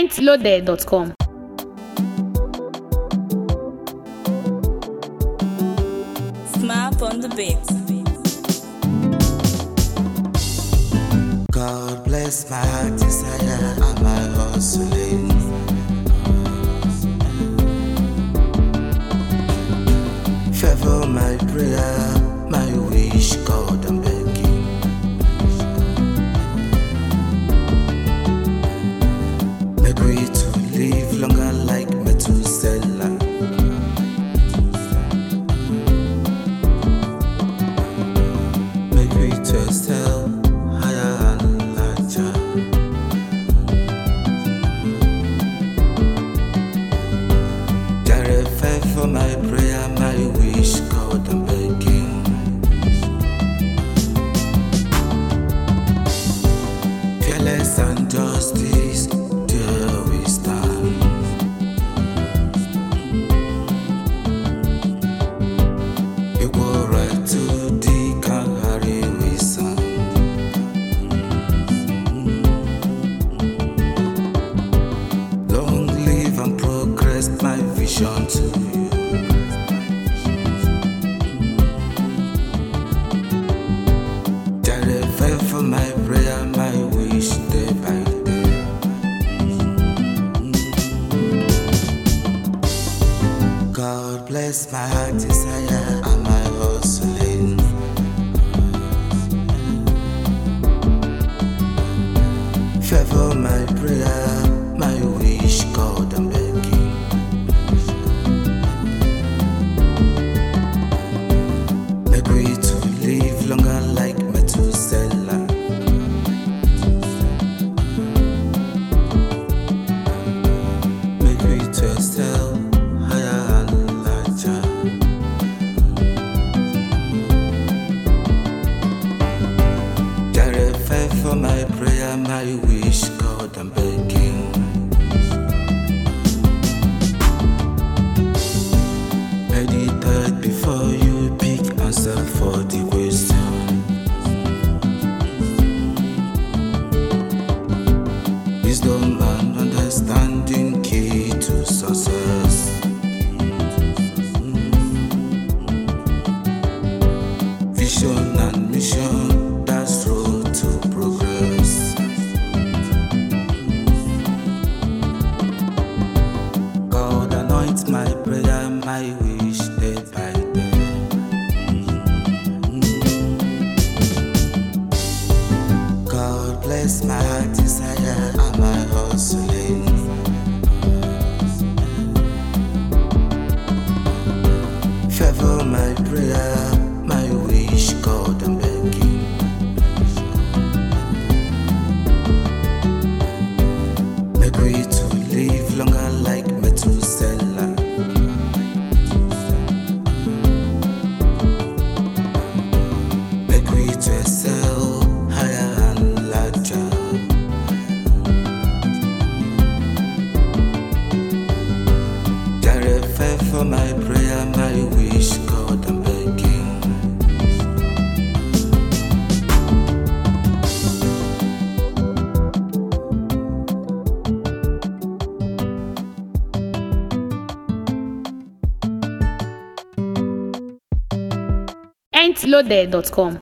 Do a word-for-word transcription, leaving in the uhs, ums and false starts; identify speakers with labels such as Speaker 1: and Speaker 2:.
Speaker 1: Entloaded dot com.
Speaker 2: Smap on the beat.
Speaker 3: God bless my heart desire and my hustling. Favor my prayer, my wish, God, I'm begging. Make we to live longer like Methuselah. Make we to excel higher and larger. Jare favor my prayer, my wish, God, I'm begging. Fearless and justice, there we stand. Equal right to the Kalahari we stand. Long live and progress my vision to you. Jare favor my prayer, my wish, day by day. God bless my heart desire and my hustling. Favor my prayer, my wish, God, I'm begging. Make we to live longer like Methuselah. Make we to excel higher and larger. Jare favor my prayer, my wish, God, I'm begging. Meditate before you pick answer for the question. Wisdom and understanding key to success. Vision and mission, that's road to progress. God anoint my prayer, my wish, day by day. God bless my heart desire and my hustling. Favor my prayer, my wish, God, I'm begging. Make we to live longer like Methuselah. Make we to excel higher and larger. Jare favor my prayer, my wish, God, I'm begging.
Speaker 1: Entloaded dot com.